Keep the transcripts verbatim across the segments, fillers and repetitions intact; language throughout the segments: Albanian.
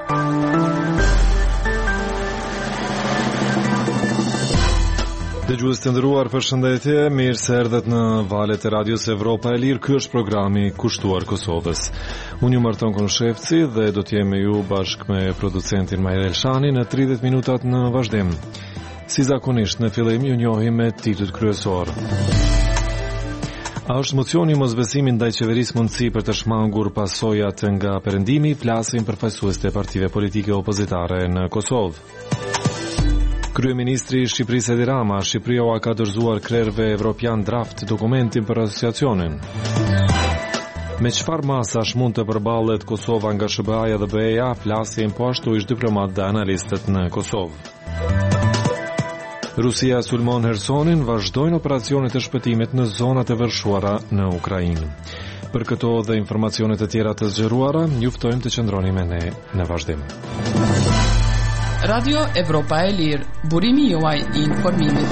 Dëgjues të nderuar, përshëndetje, mirë se erdhët në valët e radios Evropa e Lirë. Ky është programi kushtuar Kosovës. Unë ju marton Konshevci dhe do të jem me ju bashkë me producentin Majrel Shani në tridhjetë minutat në vazhdim. Si zakonisht, në fillim ju njohim me titujt kryesor. A është mocioni mosbesimi ndaj qeverisë mundësi për të shmangur pasojat nga perëndimi, flasin përfaqësuesit e partive politike opozitare në Kosovë. Kryeministri i Shqipërisë Edi Rama, Shqipëria ka dorëzuar krerëve evropian draft dokumentin për asociacionin. Me çfarë masash mund të përballet Kosova nga S B A-ja dhe B E-ja, flasin po ashtu ish diplomatë dhe analistët në Kosovë. Rusia sulmon Hersonin, vazhdojnë operacionet e shpëtimit në zonat e vërshuara në Ukrainë. Për këto dhe informacionet e tjera të zgjeruara, ju ftojmë të qëndroni me ne në vazhdim. Radio Evropa e Lirë, burimi juaj i informimit.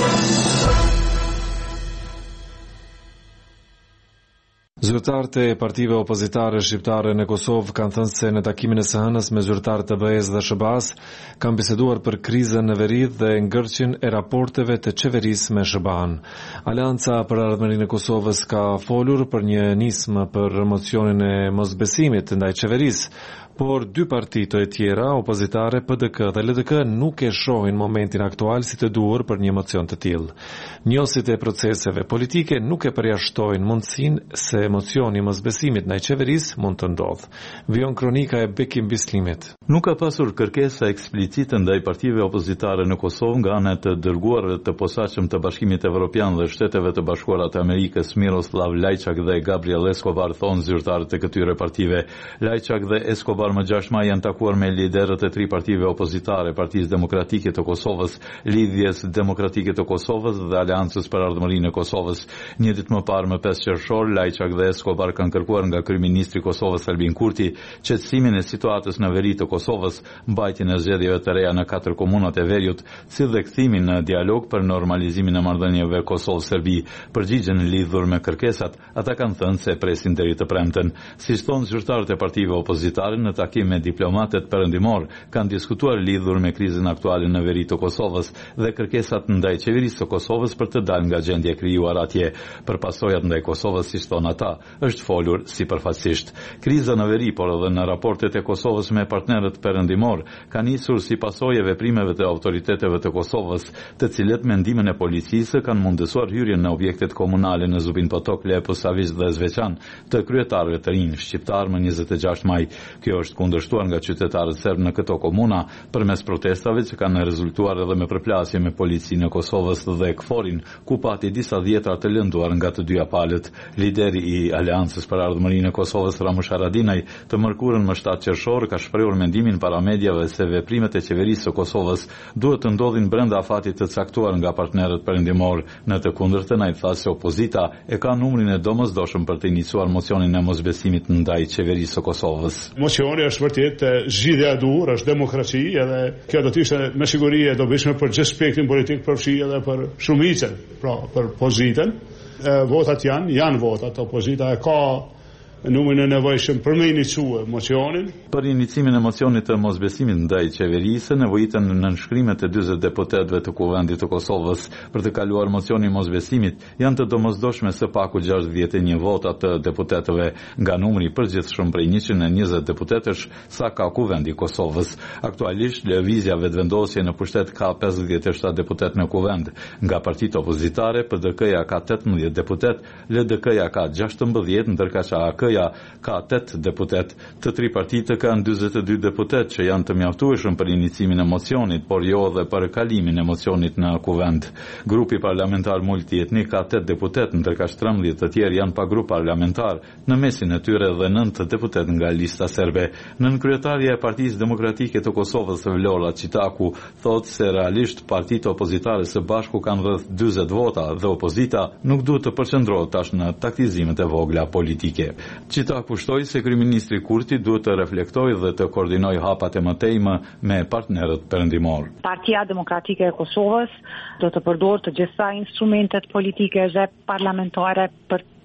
Zyrtarët e partive opozitare shqiptare në Kosovë kanë thënë se në takimin e së hënës me zyrtarët e B E-s dhe S B A-s kanë biseduar për krizën në veri dhe ngërqjen e raporteve të qeverisë me S B A-n. Aleanca për Ardhmërinë e Kosovës ka folur për një nismë për mocionin e mosbesimit ndaj qeverisë, por dy partitë e tjera opozitare, P D K dhe L D K, nuk e shohin momentin aktual si të duhur për një mocion të tillë. Njohësit e proceseve politike nuk e përjashtojnë mundësinë se mocioni i mosbesimit ndaj qeverisë mund të ndodhë. Vijon kronika e Bekim Bislimit. Nuk ka pasur kërkesa eksplicite ndaj partive opozitare në Kosovë nga ana e dërguarëve të posaçëm të Bashkimit Evropian dhe Shteteve të Bashkuara të Amerikës, Miroslav Lajçak dhe Gabriel Escobar, thonë zyrtarët e këtyre partive. Lajçak dhe Escobar më gjashtë maj janë takuar me liderët e tri partive opozitare, Partisë Demokratike të Kosovës, Lidhjes Demokratike të Kosovës dhe Aleancës për Ardhmërinë e Kosovës. Një ditë më parë, më pesë qershor, Lajçak dhe Escobar kanë kërkuar nga kryeministri i Kosovës Albin Kurti qetësimin e situatës në veri të Kosovës, mbajtjen e zgjedhjeve të reja në katër komunat e veriut, si dhe kthimin në dialog për normalizimin e marrëdhënieve Kosovë-Serbi. Përgjigjen lidhur me kërkesat, ata kanë thënë se presin deri të premten. Siç thonë zyrtarët e partive opozitare, në takim me diplomatët perëndimor kanë diskutuar lidhur me krizën aktuale në veri të Kosovës dhe kërkesat ndaj qeverisë të Kosovës për të dalë nga gjendja e krijuar atje. Për pasojat ndaj Kosovës, siç thonë ata, është folur sipërfaqësisht. Kriza në veri, por edhe në raportet e Kosovës me partnerët perëndimor, ka nisur si pasojë e veprimeve të autoriteteve të Kosovës, të cilët me ndihmën e policisë kanë mundësuar hyrjen në objektet komunale në Zubin Potok, Lepo, Saviç dhe Zveçan të kryetarëve të rinj shqiptar më njëzet e gjashtë maj. Kjo është kundërshtuar nga qytetarët serb në këto komuna përmes protestave që kanë rezultuar edhe me përplasje me policinë e Kosovës dhe KFOR-in, ku pati disa dhjetra të lënduar nga të dyja palët. Lideri i Aleancës për Ardhmërinë e Kosovës, Ramush Haradinaj, të mërkurën më shtatë qershor, ka shprehur mendimin para mediave se veprimet e qeverisë së Kosovës duhet të ndodhin brenda afatit të caktuar nga partnerët perëndimor. Në të kundërtën, ai tha se opozita e ka numrin e domosdoshëm për të iniciuar mocionin e mosbesimit ndaj qeverisë së Kosovës. Mocioni është vërtet zgjidhja e duhur, është demokraci, edhe kjo do të ishte me siguri e dobishme për gjithë spektrin politik, përfshi edhe për shumicën, pra për pozitën. Votat janë, janë votat, opozita e ka numrin e nevojshëm për me iniciue mocionin. Për inicimin e mocionit të mosbesimit ndaj qeverisë, nevojitën në nënshkrimet e dyzet deputetëve të Kuvendit të Kosovës për të kaluar mocionin mosbesimit janë të domosdoshme së paku gjashtëdhjetë e një vota të deputetëve nga numri përgjithshëm prej njëqind e njëzet deputetësh sa ka Kuvendi i Kosovës. Aktualisht lëvizja vetëvendosje në pushtet ka pesëdhjetë e shtatë deputet në Kuvend. Nga partitë opozitare, P D K-ja ka tetëmbëdhjetë deputet, L D K-ja ka gjashtëmbëdhjetë, ndërka që A K-ja ka tetë deputet. Të tri partitë kanë dyzet e dy deputet që janë të mjaftueshëm për inicimin e mocionit, por jo dhe për kalimin e mocionit në Kuvend. Grupi parlamentar multietnik ka tetë deputet, ndërka shtrembëdhjetë të tjerë janë pa grup parlamentar, në mesin e tyre dhe nëntë deputet nga lista serbe. Nënkryetaria e Partisë Demokratike të Kosovës, Vlora Çitaku, thotë se realisht partitë opozitare së bashku kanë rreth dyzet vota dhe opozita nuk duhet të përqendrohet tash në taktizimet e vogla politike. Çitaku shtoi se kryeministri Kurti duhet të reflektojë dhe të koordinojë hapat e mëtejme me partnerët perëndimor. Partia Demokratike e Kosovës do të përdorë të gjitha instrumentet politike dhe parlamentare për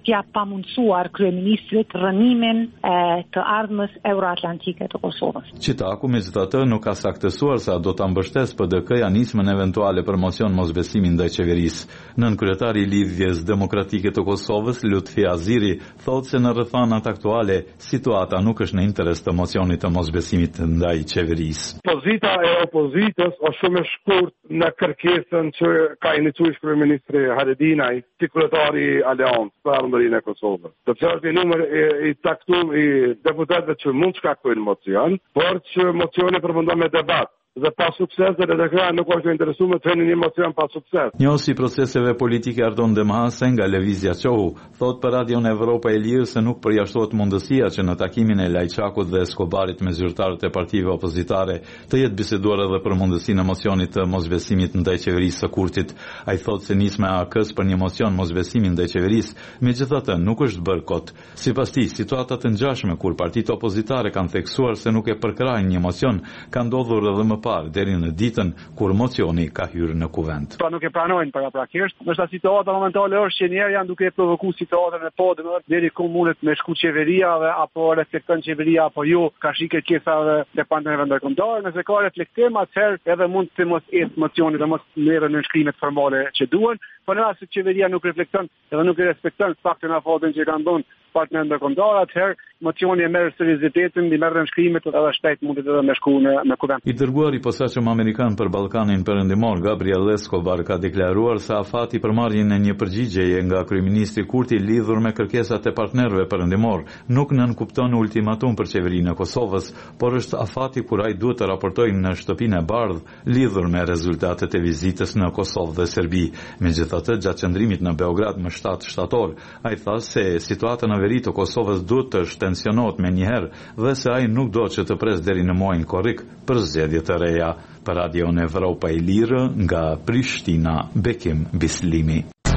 t'ia pamundsuar kryeministrit rënimin e, të ardhmës euroatlantike të Kosovës. Qitaku, megjithatë, nuk ka saktësuar sa do ta mbështesë P D K-ja nismën eventuale për mocion mosbesimi ndaj qeverisë. Nën kryetari i Lidhjes Demokratike të Kosovës, Lutfi Aziri, thotë se në rrethanat aktuale situata nuk është në interes të mocionit të mosbesimit ndaj qeverisë. Pozita e opozitës është shumë e shkurt në kërkesën që ka iniciuar kryeministri Haradinaj, si kryetari i Aleancës për Ardhmërinë e Kosovës. Do të thotë numër i, i taktuar i deputetëve që mund të shkaktojnë mocion, por që mocioni përfundon me debat. Dhe pa sukses dhe D K A nuk është interesuar me të thënë një mocion pa sukses. Njohësi proceseve politike Ardon Demhase nga Lëvizja Qohu thot për Radion Evropa e Lirë se nuk përjashtohet mundësia që në takimin e Lajçakut dhe Eskobarit me zyrtarët e partive opozitare të jetë biseduar edhe për mundësinë e mocionit të mosbesimit ndaj qeverisë së Kurtit. Ai thot se nisma e A K-s për një mocion mosbesimi ndaj qeverisë, megjithatë nuk është bërë kot. Sipas tij, situata të ngjashme kur partitë opozitare kanë theksuar se nuk e përkrajnë një mocion ka ndodhur edhe më parë deri në ditën kur mocioni ka hyrë në kuvent. Pa nuk e pranojnë paraprakisht. Ndoshta situata momentale është që njerë janë duke provokuar situatën e podën deri ku mundet me shku qeveria dhe apo reflekton qeveria apo jo, ka shikë kesa dhe partnerëve ndërkombëtar, nëse ka reflektim atëherë edhe mund të mos ecë mocioni dhe mos merren në shkrimet formale që duhen, por në rast se qeveria nuk reflekton edhe nuk e respekton faktin apo që kanë dhënë partnerë ndërkombëtar, atëherë mocioni e merr seriozitetin, i merr në shkrimet edhe shpejt mundet edhe me shku në, në kuvent. I dërguari i posaçëm amerikan për Ballkanin Perëndimor, Gabriel Escobar, ka deklaruar se afati për marrjen e një përgjigjeje nga kryeministri Kurti lidhur me kërkesat e partnerëve perëndimor nuk nënkupton ultimatum për qeverinë e Kosovës, por është afati kur ai duhet të raportojë në shtëpinë e bardhë lidhur me rezultatet e vizitës në Kosovë dhe Serbi. Megjithatë, gjatë qëndrimit në Beograd më shtatë shtator, ai tha se situata në veri të Kosovës duhet të shtensionohet menjëherë dhe se ai nuk do që të pres deri në muajin korrik për zgjedhje të reja. Për Radion Evropa e Lirë nga Prishtina, Bekim Bislimi.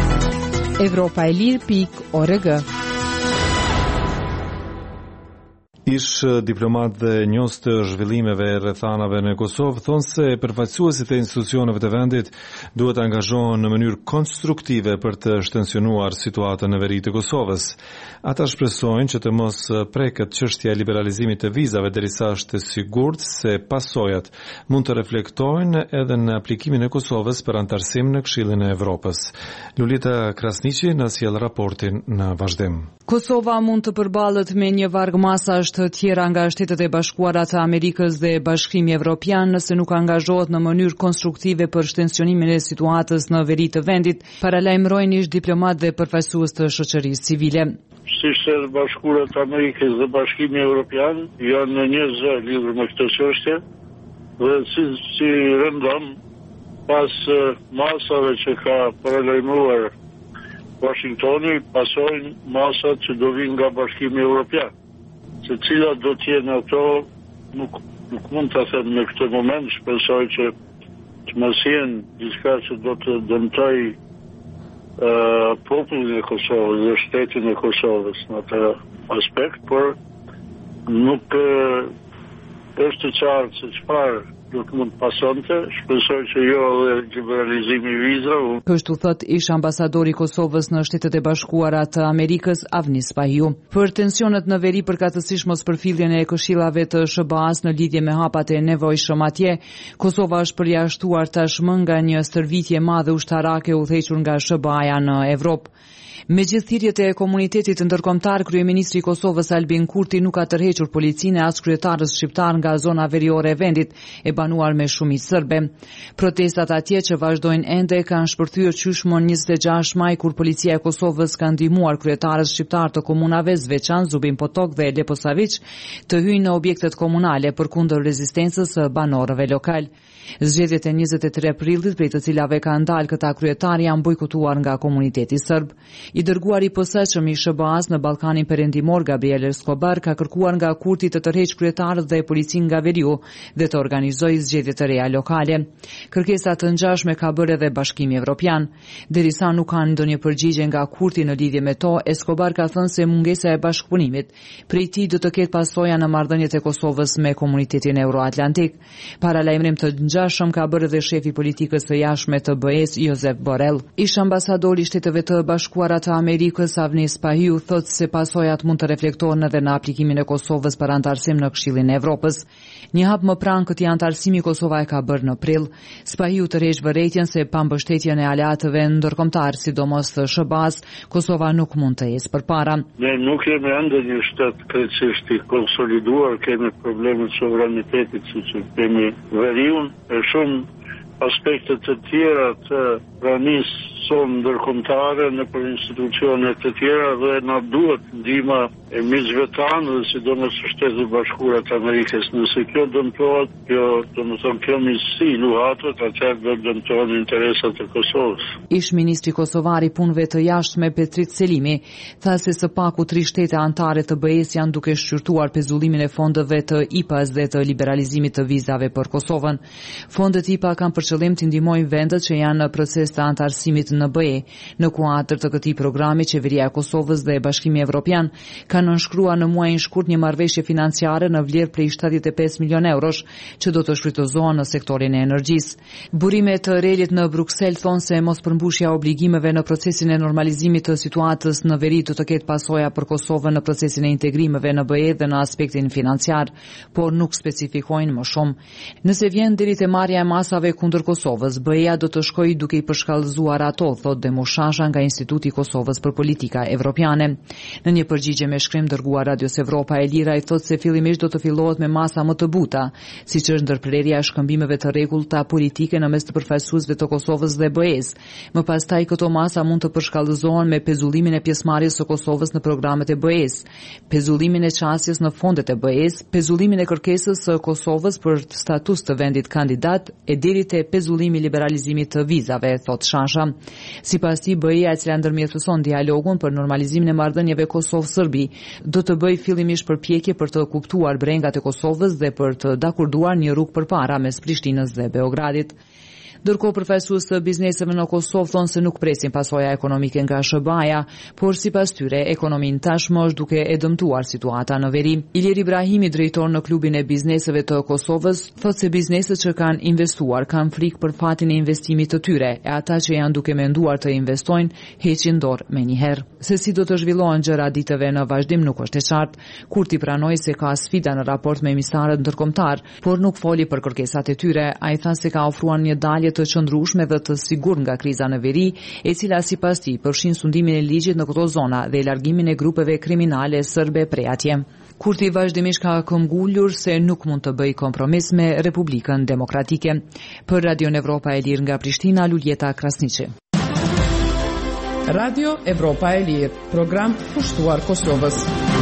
Evropa e Lirë pik org. Ish diplomat dhe njohës të zhvillimeve e rrethanave në Kosovë thonë se përfaqësuesit e institucioneve të vendit duhet të angazhohen në mënyrë konstruktive për të shtensionuar situatën në veri të Kosovës. Ata shpresojnë që të mos preket çështja e liberalizimit të vizave derisa është e sigurt se pasojat mund të reflektojnë edhe në aplikimin e Kosovës për antarësim në Këshillin e Evropës. Lulita Krasniqi na sjell raportin në vazhdim. Kosova mund të përballet me një varg masash të tjera nga Shtetet e Bashkuara të Amerikës dhe Bashkimi Evropian nëse nuk angazhohet në mënyrë konstruktive për shtensionimin e situatës në veri të vendit, paralajmërojnë ish diplomat dhe përfaqësues të shoqërisë civile. Shtetet e Bashkuara të Amerikës dhe Bashkimi Evropian janë në një zë lidhur me këtë çështje dhe si, si rëndom pas masave që ka paralajmëruar Washingtoni, pasojnë masat që do vinë nga Bashkimi Evropian. Se cilat do t'jenë ato, nuk, nuk mund të them në këtë moment, shpresoj që të mos jenë diçka që do të dëmtoj uh, popullin e Kosovës dhe shtetin e Kosovës në atë aspekt, por nuk uh, është të qartë se çfarë do të mund pasonte, shpresoj që jo dhe liberalizimi i vizave. Kështu thot ish ambasadori i Kosovës në Shtetet e Bashkuara të Amerikës, Avnis Pahiu. Për tensionet në veri përkatësisht mospërfilljen e këshillave të S B A-s në lidhje me hapat e nevojshëm atje, Kosova është përjashtuar tashmë nga një stërvitje e madhe ushtarake u udhëhequr nga S B A-ja në Evropë. Me gjithë thirrjet e komunitetit ndërkombëtar, kryeministri i Kosovës Albin Kurti nuk ka tërhequr policinë as kryetarës shqiptar nga zona veriore e vendit, e banuar me shumicë serbe. Protestat atje që vazhdojnë ende kanë shpërthyer qyshmon njëzet e gjashtë maj kur policia e Kosovës ka ndihmuar kryetarës shqiptar të komunave Zveçan, Zubin Potok dhe Leposavić të hyjnë në objektet komunale përkundër rezistencës së banorëve lokal. Zgjedhjet e njëzet e tre prillit, prej të cilave ka ndalë këta kryetar, janë bojkotuar nga komuniteti serb. I dërguari i posaçëm i S B A-s në Ballkanin Perëndimor, Gabriel Escobar, ka kërkuar nga Kurti të tërheqë kryetarët dhe policinë nga veriu dhe të organizojë vazhdoi zgjedhje të reja lokale. Kërkesa të ngjashme ka bërë edhe Bashkimi Evropian. Derisa nuk kanë ndonjë përgjigje nga Kurti në lidhje me to, Escobar ka thënë se mungesa e bashkëpunimit prej tij do të ketë pasoja në marrëdhëniet e Kosovës me komunitetin euroatlantik. Paralajmërim të ngjashëm ka bërë edhe shefi politikës së jashtme të B E-s Josep Borrell. Ish ambasadori i Shteteve të Bashkuara të Amerikës Avnis Pahiu thotë se pasojat mund të reflektohen edhe në aplikimin e Kosovës për antarësim në Këshillin e Evropës. Një hap më pranë këtij antarësimi Kosova e ka bërë në prill. Spahiu tërheq vërejtjen se pa mbështetjen e aleatëve ndërkombëtar, sidomos të S B A-s, Kosova nuk mund të ecë përpara. Ne nuk jemi ende një shtet krejtësisht i konsoliduar, kemi probleme të sovranitetit, siç kemi veriun e shumë aspekte të tjera të pranisë sonë ndërkombëtare në për institucionet të tjera dhe na duhet ndihma e miqve tanë dhe sidomos së Shtetit të Bashkuara të Amerikës. Nëse kjo dëmtohet, kjo domethënë kjo misi luhatot, atëherë do dëmtohen interesat e Kosovës. Ish ministri kosovar i punëve të jashtme Petrit Selimi tha se së paku tri shtete anëtare të B E-s janë duke shqyrtuar pezullimin e fondeve të I P A-s dhe të liberalizimit të vizave për Kosovën. Fondet I P A kanë për qëllim të ndihmojnë vendet që janë në proces të antarësimit në B E. Në kuadër të këtij programi, qeveria e Kosovës dhe Bashkimi Evropian kanë nënshkruar në muajin shkurt një marrëveshje financiare në vlerë prej shtatëdhjetë e pesë milionë eurosh që do të shfrytëzohen në sektorin e energjisë. Burimet të relit në Bruksel thonë se mospërmbushja e obligimeve në procesin e normalizimit të situatës në veri do të ketë pasoja për Kosovën në procesin e integrimeve në B E dhe në aspektin financiar, por nuk specifikojnë më shumë. Nëse vjen deri te marrja e masave kundër Kosovës, B E-ja do të shkojë duke i përshkallëzuar ato, thot Demoshasha nga Instituti i Kosovës për Politika Evropiane. Në një përgjigje me shkrim dërguar Radios Evropa e Lira i thot se fillimisht do të fillohet me masa më të buta, siç është ndërprerja e shkëmbimeve të rregullta politike në mes të përfaqësuesve të Kosovës dhe B E-s. Më pastaj këto masa mund të përshkallëzohen me pezullimin e pjesëmarrjes së Kosovës në programet e B E-s, pezullimin e qasjes në fondet e B E-s, pezullimin e kërkesës së Kosovës për status të vendit kandidat e deri te pezullimi i liberalizimit të vizave, thot Shasha. Sipas tij, B E-ja, e cila ndërmjetëson dialogun për normalizimin e marrëdhënieve Kosovë-Serbi, do të bëjë fillimisht përpjekje për të kuptuar brengat e Kosovës dhe për të dakurduar një rrugë përpara mes Prishtinës dhe Beogradit. Ndërkohë, përfaqësues të bizneseve në Kosovë thonë se nuk presin pasoja ekonomike nga S B A-ja, por sipas tyre ekonominë tashmë është duke e dëmtuar situata në veri. Ilir Ibrahimi, drejtor në klubin e bizneseve të Kosovës, thotë se bizneset që kanë investuar kanë frikë për fatin e investimit të tyre, e ata që janë duke menduar të investojnë heqin dorë menjëherë. Se si do të zhvillohen gjëra ditëve në vazhdim nuk është e qartë. Kurti pranoi se ka sfida në raport me emisionarët ndërkombëtar, por nuk foli për kërkesat e tyre. Ai tha se ka ofruar një dalje të qëndrueshme dhe të sigurt nga kriza në veri, e cila sipas tij përfshin sundimin e ligjit në këto zona dhe largimin e grupeve kriminale serbe prej atje. Kurti vazhdimisht ka këmbgulur se nuk mund të bëjë kompromis me Republikën Demokratike. Për Radio Evropa e Lirë nga Prishtina, Luljeta Krasniqi. Radio Evropa e Lirë, program pushtuar Kosovës.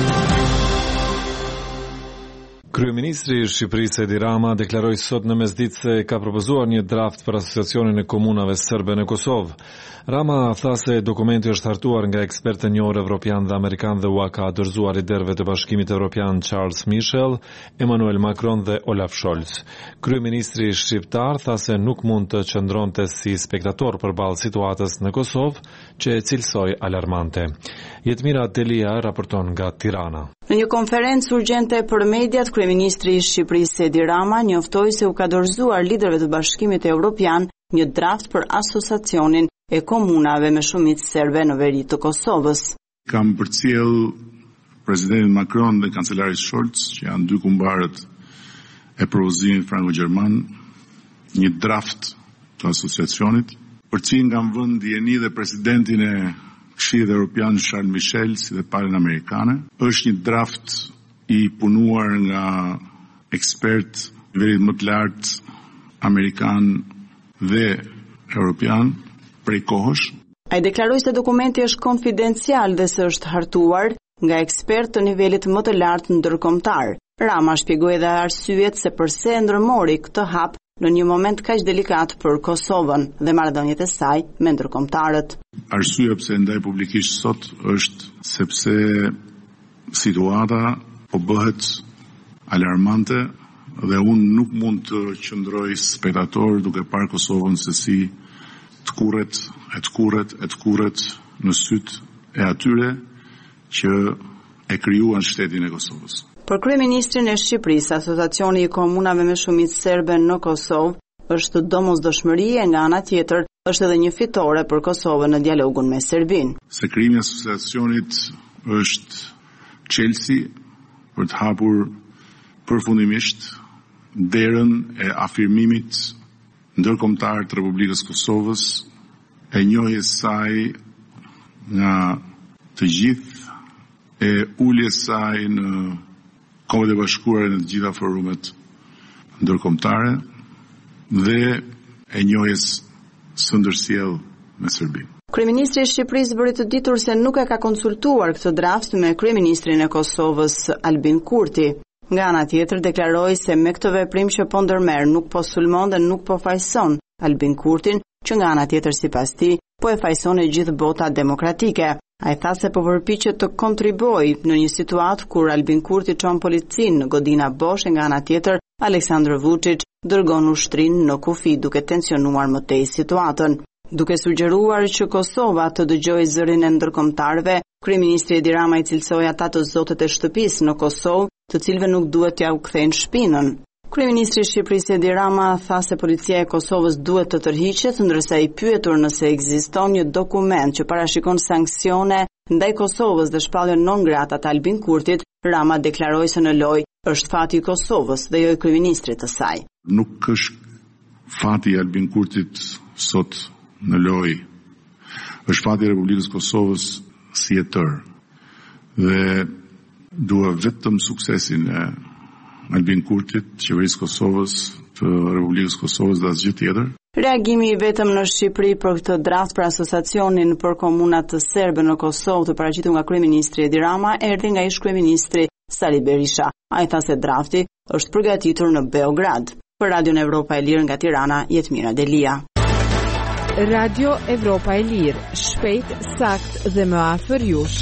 Kryeministri i Shqipërisë Edi Rama deklaroi sot në mesditë se ka propozuar një draft për asociacionin e komunave serbe në Kosovë. Rama tha se dokumenti është hartuar nga ekspertë e njohur evropian dhe amerikan dhe ua ka dorëzuar liderëve të Bashkimit Evropian Charles Michel, Emmanuel Macron dhe Olaf Scholz. Kryeministri shqiptar tha se nuk mund të qëndronte si spektator përballë situatës në Kosovë, që e cilësoi alarmante. Jetmira Delia raporton nga Tirana. Në një konferencë urgjente për mediat, kryeministri i Shqipërisë Edi Rama njoftoi se u ka dorëzuar liderëve të Bashkimit Evropian një draft për asociacionin e komunave me shumicë serbe në veri të Kosovës. Kam përcjell presidentin Macron dhe kancelarit Scholz, që janë dy kumbarët e propozimit franko-gjerman, një draft të asociacionit, për cilin kam vënë dieni dhe presidentin e Këshillit Evropian Charles Michel si dhe palën amerikane. Është një draft i punuar nga ekspert nivelit më të lartë amerikan dhe evropian prej kohësh. Ai deklaroi se dokumenti është konfidencial dhe se është hartuar nga ekspert të nivelit më të lartë ndërkombëtar. Rama shpjegoi edhe arsyet se pse ndërmori këtë hap në një moment kaq delikat për Kosovën dhe marrëdhëniet e saj me ndërkombëtarët. Arsyeja pse ndaj publikisht sot është sepse situata po bëhet alarmante dhe unë nuk mund të qëndroj spektator duke parë Kosovën se si të kurret, e të kurret, e të kurret në syt e atyre që e krijuan shtetin e Kosovës. Për kryeministrin e Shqipërisë, Asociacioni i Komunave me Shumicë Serbe në Kosovë është domosdoshmërie, nga ana tjetër është edhe një fitore për Kosovën në dialogun me Serbinë. Se krijimi i asociacionit është çelësi për të hapur përfundimisht derën e afirmimit ndërkombëtar të Republikës Kosovës, e njohjes saj nga të gjithë, e uljes saj në Kombet e Bashkuara në të gjitha forumet ndërkombëtare dhe e njohjes së ndërsjellë me Serbinë. Kryeministri i Shqipërisë bëri të ditur se nuk e ka konsultuar këtë draft me kryeministrin e Kosovës Albin Kurti. Nga ana tjetër deklaroi se me këtë veprim që po ndërmerr nuk po sulmon dhe nuk po fajson Albin Kurtin, që nga ana tjetër sipas tij po e fajson e gjithë bota demokratike. Ai tha se po përpiqet të kontribuojë në një situatë kur Albin Kurti çon policinë në godina bosh, nga ana tjetër Aleksandar Vučić dërgon ushtrinë në kufi duke tensionuar më tej situatën. Duke sugjeruar që Kosova të dëgjojë zërin e ndërkombëtarëve, kryeministri Edi Rama i cilsoi ata të zotët e shtëpisë në Kosovë, të cilëve nuk duhet t'ja u kthejnë shpinën. Kryeministri i Shqipërisë Edi Rama tha se policia e Kosovës duhet të tërhiqet, ndërsa i pyetur nëse ekziston një dokument që parashikon sanksione ndaj Kosovës dhe shpalljen non grata të Albin Kurtit, Rama deklaroi se në lojë është fati i Kosovës dhe jo i kryeministrit të saj. Nuk është fati i Albin Kurtit sot në lojë, është fati i Republikës Kosovës si e tërë. Dhe dua vetëm suksesin e Albin Kurtit, qeverisë Kosovës, të Republikës Kosovës dhe asgjë tjetër. Reagimi i vetëm në Shqipëri për këtë draft për asociacionin për komunat të serbe në Kosovë të paraqitur nga kryeministri Edi Rama erdhi nga ish-kryeministri Sali Berisha. Ai tha se drafti është përgatitur në Beograd. Për Radion Evropa e Lirë nga Tirana, Jetmira Delia. Radio Evropa e Lirë, shpejt, sakt dhe më afër jush.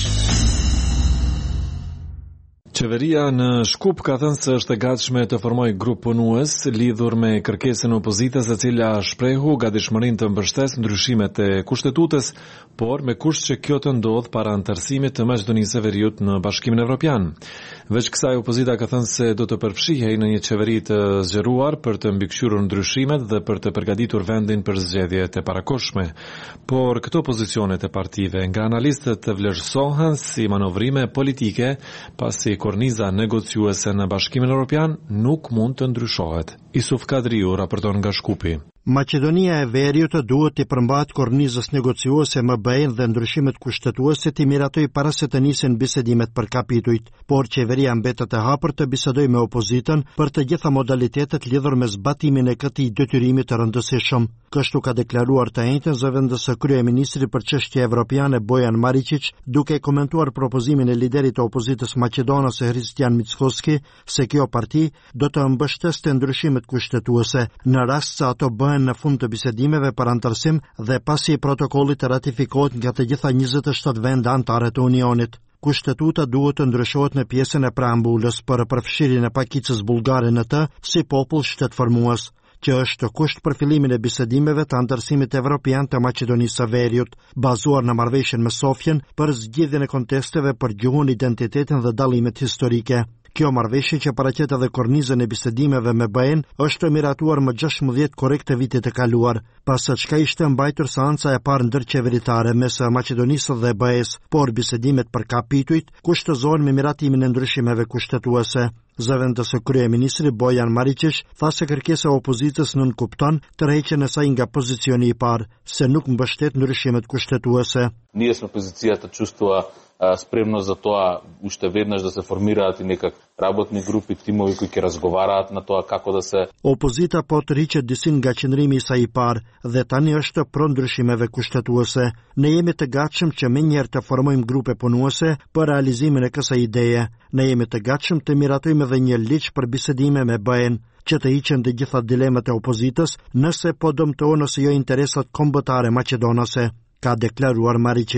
Qeveria në Shkup ka thënë se është e gatshme të formojë grup punues lidhur me kërkesën e opozitës, e cila shprehu gatishmërinë të mbështesë ndryshimet e kushtetutës, por me kusht që kjo të ndodh para antarësimit të Maqedonisë së Veriut në Bashkimin Evropian. Veç kësaj, opozita ka thënë se do të përfshihej në një qeveri të zgjeruar për të mbikëqyrur ndryshimet dhe për të përgatitur vendin për zgjedhjet e parakohshme. Por këto pozicionet e partive nga analistët vlerësohen si manovrime politike, pasi korniza negociuese në Bashkimin Evropian nuk mund të ndryshohet. Isuf Kadriu raporton nga Shkupi. Maqedonia e Veriut duhet të përmbajë kornizës negociuese M B E-n dhe ndryshimet kushtetuese të miratoj para se të nisin bisedimet për kapitujt, por qeveria mbetet e hapur të bisedojë me opozitën për të gjitha modalitetet lidhur me zbatimin e këtij detyrimi të rëndësishëm. Kështu ka deklaruar të njëjtën zëvendës së kryeministrit për çështje evropiane Bojan Maričić, duke komentuar propozimin e liderit të opozitës maqedonase Hristijan Mickoski se kjo parti do të mbështeste ndryshimet kushtetuese në rast se ato bëhen në fund të bisedimeve për antarësim dhe pasi protokolli të ratifikohet nga të gjitha njëzet e shtatë vende anëtare të Unionit. Kushtetuta duhet të ndryshohet në pjesën e preambulës për përfshirjen e pakicës bullgare në të si popull shtetformues, që është kusht për fillimin e bisedimeve të antarësimit evropian të Maqedonisë së Veriut, bazuar në marrëveshjen me Sofjen për zgjidhjen e kontesteve për gjuhën, identitetin dhe dallimet historike. Kjo marrëveshje që paraqet edhe kornizën e bisedimeve me B E-n është miratuar më gjashtëmbëdhjetë korrekt të vitit të kaluar, pas çka ishte mbajtur seanca e parë ndërqeveritare mes Maqedonisë dhe B E-s, por bisedimet për kapitujt kushtëzohen me miratimin e ndryshimeve kushtetuese. Zëvendës së kryeministri Bojan Maričić tha se kërkesa e opozitës nuk kupton tërheqjen e saj nga pozicioni i parë, se nuk mbështet ndryshimet kushtetuese. Ние сме позицията чувства спремност за тоа уште веднаш да се формираат и некак работни групи, тимови кои ќе разговараат на тоа како да се. Opozita po tërhiqet disi nga qëndrimi i saj i parë dhe tani është pro ndryshimeve kushtetuese. Ne jemi të gatshëm që menjëherë të formojmë grupe punuese për realizimin e kësaj ideje. Ne jemi të gatshëm të miratojmë edhe një ligj për bisedime me B E-n, që të hiqen të gjitha dilemat e opozitës nëse po dëmtohen ose jo interesat kombëtare maqedonase, ka deklaruar Maričić.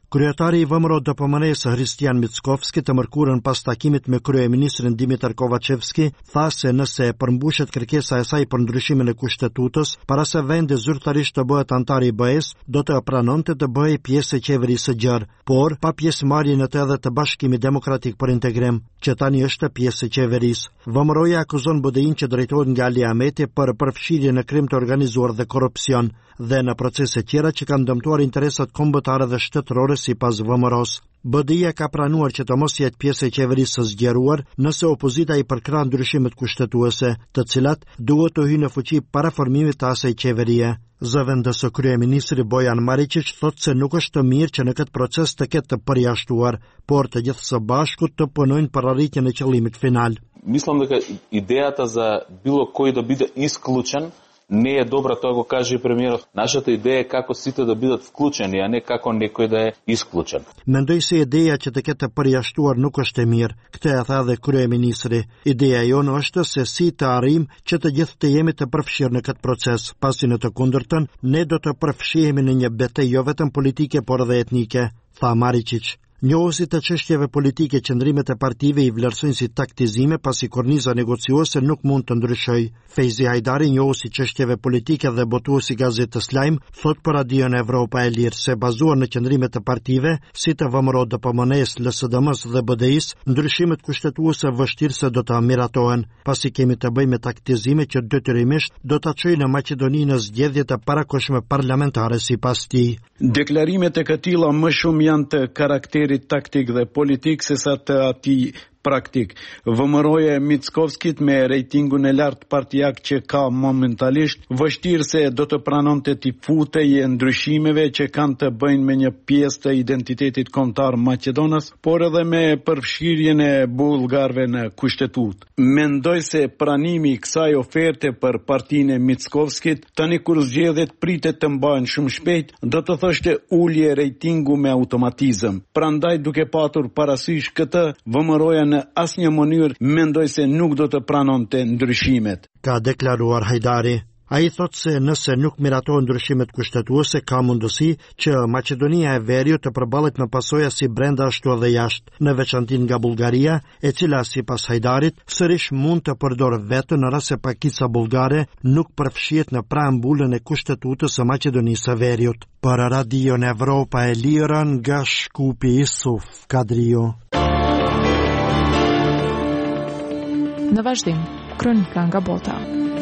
Kryetari i V M R O D P M N-së Hristian Mickovski të mërkurën pas takimit me kryeministrin Dimitar Kovacevski tha se nëse e përmbushet kërkesa e saj për ndryshimin e kushtetutës, para se vendi zyrtarisht të bëhet antar i B E-s, do të pranonte të bëhej pjesë e qeverisë së gjerë, por pa pjesëmarrjen e të edhe të Bashkimit Demokratik për Integrim, që tani është pjesë e qeverisë. V M R O-ja akuzon B D I-n që drejtohet nga Ali Ahmeti për përfshirje në krim të organizuar dhe korrupsion dhe në procese tjera që kanë dëmtuar interesat kombëtare dhe shtetërore sipas V M R O-s. B D I-ja ka pranuar që të mos jetë pjesë e qeverisë së zgjeruar nëse opozita i përkrah ndryshimet kushtetuese, të cilat duhet të hyjnë në fuqi para formimit të asaj qeverie. Zëvendësë kryeministri Bojan Maričić thotë se nuk është të mirë që në këtë proces të ketë të përjashtuar, por të gjithë së bashku të punojnë për arritjen e qëllimit final. Мислам дека идејата за било кој да биде исклучен не е добра, тоа го каже и премиерот. Нашата идеја е како сите да бидат вклучени, а не како некој да е исклучен. Mendoj se ideja që të ketë të përjashtuar nuk është e mirë. Këtë e tha dhe kryeministri. Ideja jonë është se si të arrijmë që të gjithë të jemi të përfshirë në këtë proces, pasi në të kundërtën ne do të përfshihemi në një betejë jo vetëm politike por edhe etnike, tha Maričić. Njohësit të çështjeve politike, qëndrimet e partive i vlerësojnë si taktizime pasi korniza negociuese nuk mund të ndryshojë. Fejzi Hajdari, njohësi çështjeve politike dhe botuesi gazetës Lajm, thot për Radion Evropa e Lirë se bazuar në qëndrimet e partive, si të V M R O D P M N-s, L S D M-s dhe B D I-s, ndryshimet kushtetuese vështirë se do të miratohen, pasi kemi të bëjmë me taktizime që detyrimisht do të çojnë në Maqedoni në zgjedhje të parakohshme parlamentare sipas tij. Deklarimet e këtilla më shumë janë të karakterit taktik dhe politik se sa të atij praktik. V M R O-ja e Mickovskit me rejtingun e lartë partijak që ka momentalisht, vështirë se do të pranonte t'i futej e ndryshimeve që kanë të bëjnë me një pjesë të identitetit kombëtar Maqedonës, por edhe me përfshirjen e bullgarëve në kushtetut. Mendoj se pranimi i kësaj oferte për partinë e Mickovskit, tani kur zgjedhjet pritet të mbahen shumë shpejt, do të thoshte ulje rejtingu me automatizëm. Prandaj duke patur parasysh këtë, V M R O-ja në asnjë mënyrë mendoj se nuk do të pranonte ndryshimet, ka deklaruar Hajdari. Ai thot se nëse nuk miratohen ndryshimet kushtetuese, ka mundësi që Maqedonia e Veriut të përballet me pasoja si brenda ashtu edhe jashtë, në veçanti nga Bullgaria, e cila sipas Hajdarit sërish mund të përdorë vetë në rast se pakica bullgare nuk përfshihet në preambulën e kushtetutës së Maqedonisë së Veriut. Për Radion Evropa e Lirë nga Shkupi Isuf Kadrio. Në vazhdim, kronika nga bota.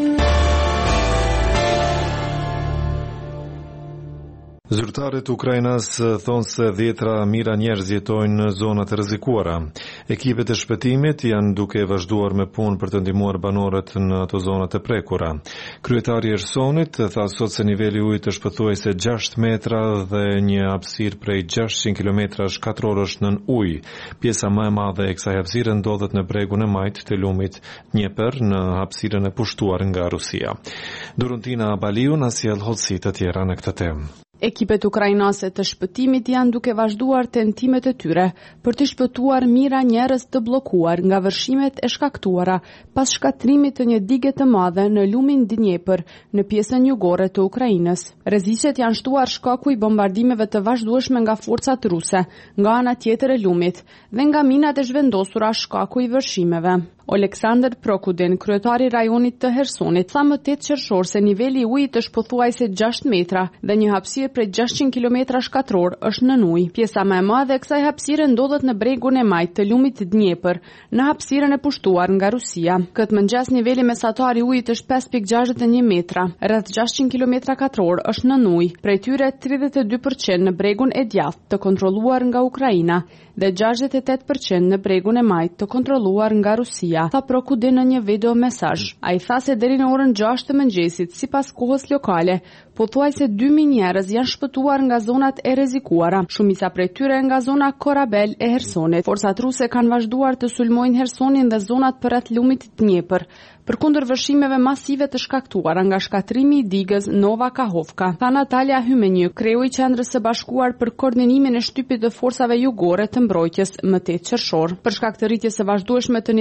Zyrtarët Ukrainas thonë se dhjetra mijëra njerëz jetojnë në zonat e rrezikuara. Ekipet e shpëtimit janë duke vazhduar me punë për të ndihmuar banorët në ato zonat e prekura. Kryetari i Ersonit tha sot se niveli i ujit është pothuajse gjashtë metra dhe një hapësirë prej gjashtëqind kilometra shkatror është nën ujë. Pjesa më e madhe e kësaj hapësire ndodhet në bregun e majt të lumit Dnepr në hapësirën e pushtuar nga Rusia. Dorontina Abaliu na sjell hollësi të tjera në këtë temë. Ekipet ukrainase të shpëtimit janë duke vazhduar tentimet e tyre për të shpëtuar mijëra njerëz të bllokuar nga vërshimet e shkaktuara pas shkatrimit të një dige të madhe në lumin Dnepr në pjesën jugore të Ukrainës. Rrezikët janë shtuar shkaku i bombardimeve të vazhdueshme nga forcat ruse nga ana tjetër e lumit dhe nga minat e zhvendosura shkaku i vërshimeve. Oleksandr Prokudin, kryetari i rajonit të Hersonit, tha më tetë qershor se niveli i ujit është pothuajse gjashtë metra dhe një hapësirë prej gjashtëqind kilometra shkatror është nën ujë. Pjesa më e madhe e kësaj hapësire ndodhet në bregun e majt të lumit Dnepr, në hapësirën e pushtuar nga Rusia. Këtë mëngjes niveli mesatar i ujit është pesë pikë gjashtëdhjetë e një metra, rreth gjashtëqind kilometra katror është nën ujë, prej tyre tridhjetë e dy përqind në bregun e djathtë të kontrolluar nga Ukraina dhe gjashtëdhjetë e tetë përqind në bregun e majt të kontrolluar nga Rusia, tha Prokudin në një video mesazh. Ai tha se deri në orën gjashtë të mëngjesit, sipas kohës lokale, pothuajse dy mijë njerëz janë shpëtuar nga zonat e rrezikuara, shumica prej tyre nga zona Korabel e Hersonit. Forcat ruse kanë vazhduar të sulmojnë Hersonin dhe zonat përreth lumit Dnepr, përkundër vërshimeve masive të shkaktuara nga shkatrimi i digës Nova Kahovka. Tha Natalia Hymenyuk, kreu i Qendrës së Bashkuar për koordinimin e shtypit të forcave jugore të mbrojtjes më tetë qershor. Për shkak të rritjes së vazhdueshme të nivelit të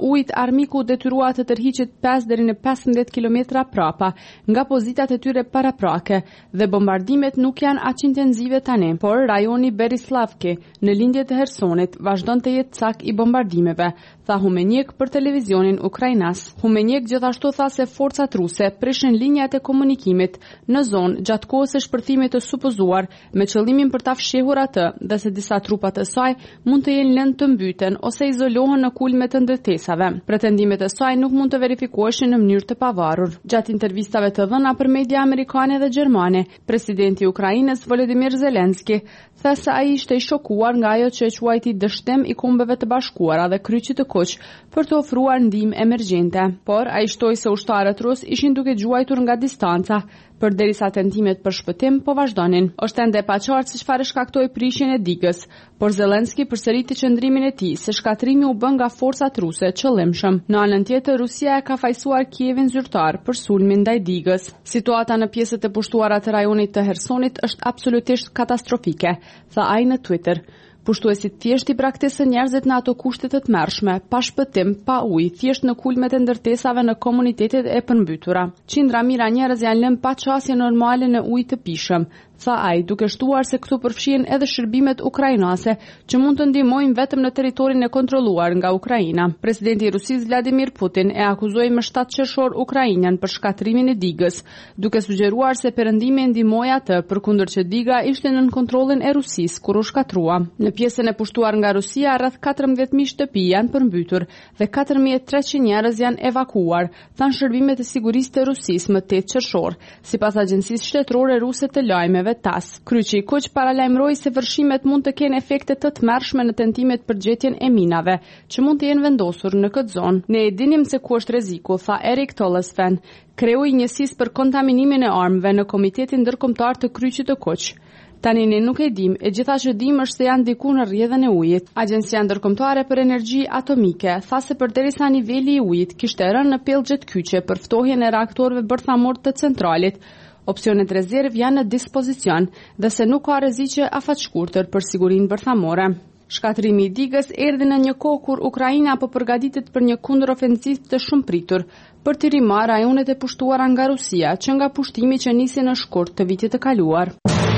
ujit, armiku detyrua të tërhiqet pesë deri në pesëmbëdhjetë kilometra prapa nga pozitat e tyre paraprake dhe bombardimet nuk janë aq intensive tani, por rajoni Berislavki në lindje të Hersonit vazhdon të jetë cak i bombardimeve, tha Humenjek për televizionin ukrainas. Humenjek gjithashtu tha se forcat ruse prishin linjat e komunikimit në zonë gjatë kohës së shpërthimit të supozuar me qëllimin për ta fshehur atë dhe se disa trupa të saj mund të jenë lënë të mbyten ose izolohen në kulme të ndërtesave. Pretendimet e saj nuk mund të verifikoheshin në mënyrë të pavarur. Gjatë intervistave të dhëna për media amerikane dhe gjermane, presidenti i Ukrainës Volodymyr Zelensky tha se ai ishte i shokuar nga ajo që e quajti dështim i Kombeve të Bashkuara dhe kryqit të Kuq për të ofruar ndihmë emergjente, por ai shtoi se ushtarët rus ishin duke gjuajtur nga distanca përderisa tentimet për shpëtim po vazhdonin. Është ende e paqartë se çfarë shkaktoi prishjen e digës, por Zelensky përsëriti qëndrimin e tij se shkatrimi u bë nga forcat ruse qëllimshëm. Në anën tjetër, Rusia e ka fajsuar Kievin zyrtar për sulmin ndaj digës. Situata në pjesët e pushtuara të rajonit të Hersonit është absolutisht katastrofike, tha ai në Twitter. Pushtuesit thjesht i braktisën njerëzit në ato kushte të tmerrshme, pa shpëtim, pa ujë, thjesht në kulmet e ndërtesave në komunitetet e përmbytura. Qindra mijëra njerëz janë lënë pa çësje normale në ujë të pishëm, tha ai, duke shtuar se këtu përfshihen edhe shërbimet ukrainase që mund të ndihmojnë vetëm në territorin e kontrolluar nga Ukraina. Presidenti i Rusisë Vladimir Putin e akuzoi më shtatë qershor ukrainën për shkatrimin e digës, duke sugjeruar se perëndimi e ndihmoi atë përkundër që diga ishte nën kontrollin e Rusisë kur u shkatrua. Në pjesën e pushtuar nga Rusia, rreth katërmbëdhjetë mijë shtëpi janë përmbytur dhe katër mijë e treqind njerëz janë evakuuar, thanë shërbimet e sigurisë të Rusisë më tetë qershor, sipas agjencisë shtetërore ruse të lajmeve T A S. Kryqi i Kuq paralajmëroi se vërshimet mund të kenë efekte të tmerrshme në tentimet për gjetjen e minave, që mund të jenë vendosur në këtë zonë. Ne e dinim se ku është rreziku, tha Erik Tollesven, kreu i njësisë për kontaminimin e armëve në Komitetin Ndërkombëtar të Kryqit të Kuq. Tani ne nuk e dim, e gjitha që dim është se janë diku në rrjedhën e ujit. Agjencia Ndërkombëtare për Energji Atomike tha se përderisa niveli i ujit kishte rënë në pellgjet kyçe për ftohjen e reaktorëve bërthamor të centralit, opsionet rezerv janë në dispozicion dhe se nuk ka rreziqe afatshkurtër për sigurinë bërthamore. Shkatrimi i digës erdhi në një kohë kur Ukraina po përgatitet për një kundërofencivë të shumëpritur për të rimarrë rajonet e pushtuara nga Rusia, që nga pushtimi që nisi në shkurt të vitit të kaluar.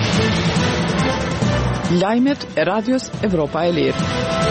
Lajmet e Radios Evropa e Lirë.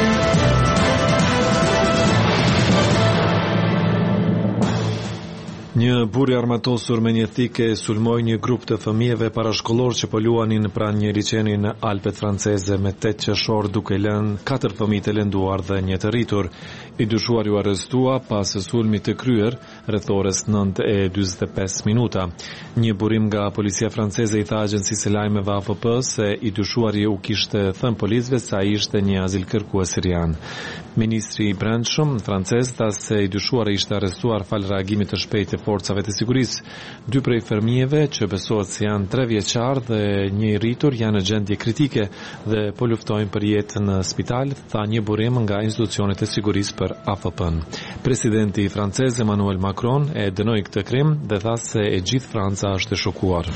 Një burr i armatosur me një thikë sulmoi një grup të fëmijëve parashkollor që po luanin pranë një liçeni në Alpet franceze me tetë qershor, duke lënë katër fëmijë të lënduar dhe një të rritur. I dyshuari u arrestua pas sulmit të kryer rreth orës nëntë e dyzet e pesë minuta. Një burim nga policia franceze i tha agjencisë së lajmeve A F P se i dyshuari u kishte thënë policëve se ai ishte një azilkërkues sirian. Ministri i Brendshëm francez tha se i dyshuari ishte arrestuar fal reagimit të shpejtë të forcave të sigurisë. Dy prej fëmijëve, që besohet se janë tre vjeçar dhe një i rritur, janë në gjendje kritike dhe po luftojnë për jetën në spital, tha një burim nga institucionet e sigurisë për A F P-n. Presidenti francez Emmanuel Macron e dënoi këtë krim dhe tha se e gjithë Franca është e shokuar.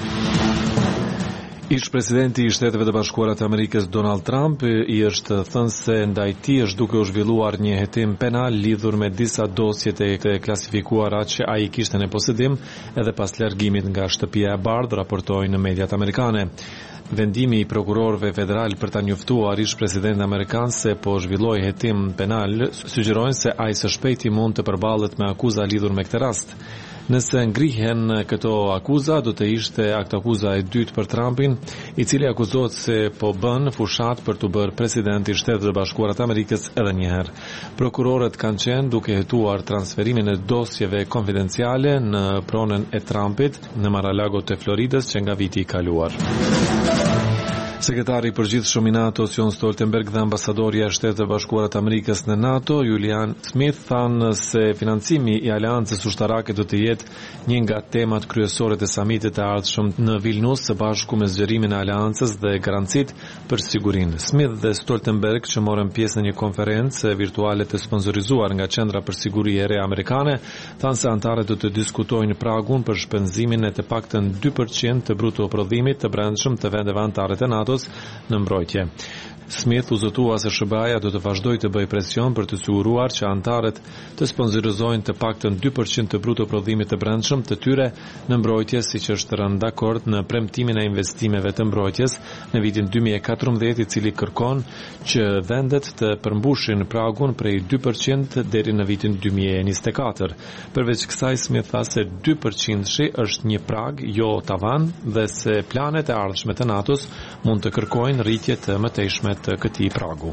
Ish presidenti i Shteteve të Bashkuara të Amerikës Donald Trump i është thënë se ndaj tij është duke u zhvilluar një hetim penal lidhur me disa dosje të klasifikuara që ai kishte në posedim edhe pas largimit nga shtëpia e bardhë, raportojnë mediat amerikane. Vendimi i prokurorëve federal për ta njoftuar ish president amerikan se po zhvilloi hetim penal sugjerojnë se ai së shpejti mund të përballet me akuza lidhur me këtë rast. Nëse ngrihen këto akuza, do të ishte akt akuza e dytë për Trumpin, i cili akuzohet se po bën fushat për të bërë president i Shtetit të Bashkuara të Amerikës edhe një herë. Prokurorët kanë qenë duke hetuar transferimin e dosjeve konfidenciale në pronën e Trumpit në Mar-a-Lago të Floridës që nga viti i kaluar. Sekretari i përgjithshëm i NATO-s Jens Stoltenberg dhe ambasadorja e Shtetit të Bashkuara të Amerikës në NATO Julian Smith thanë se financimi i aleancës ushtarake do të jetë një nga temat kryesore të samitit të ardhshëm në Vilnius së bashku me zgjerimin e aleancës dhe garancitë për sigurinë. Smith dhe Stoltenberg, që morën pjesë në një konferencë virtuale të sponsorizuar nga Qendra për Siguri e Re amerikane, thanë se anëtarët do të diskutojnë pragun për shpenzimin e të paktën dy përqind të bruto prodhimit të brendshëm të vendeve anëtare të NATO në mbrojtje. Smith u zotua se S B A-ja do të vazhdojë të bëjë presion për të siguruar që anëtarët të sponsorizojnë të paktën dy përqind të bruto prodhimit të brendshëm të tyre në mbrojtje, siç është rënë dakord në premtimin e investimeve të mbrojtjes në vitin dy mijë e katërmbëdhjetë, i cili kërkon që vendet të përmbushin pragun prej dy përqind deri në vitin dy mijë e njëzet e katër. Përveç kësaj, Smith tha se dy përqind-shi është një prag, jo tavan, dhe se planet e ardhshme të NATO-s mund të kërkojnë rritje të mëtejshme të këtij pragu.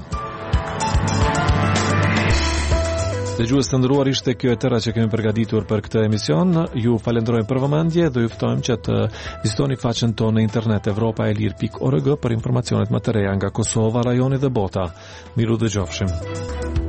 Dëgjues të nderuar, ishte kjo e tëra që kemi përgatitur për këtë emision. Ju falenderojmë për vëmendje dhe ju ftojmë që të vizitoni faqen tonë në internet evropa e lir pikë org për informacionet më të reja nga Kosova, rajoni dhe bota. Miru dëgjofshim.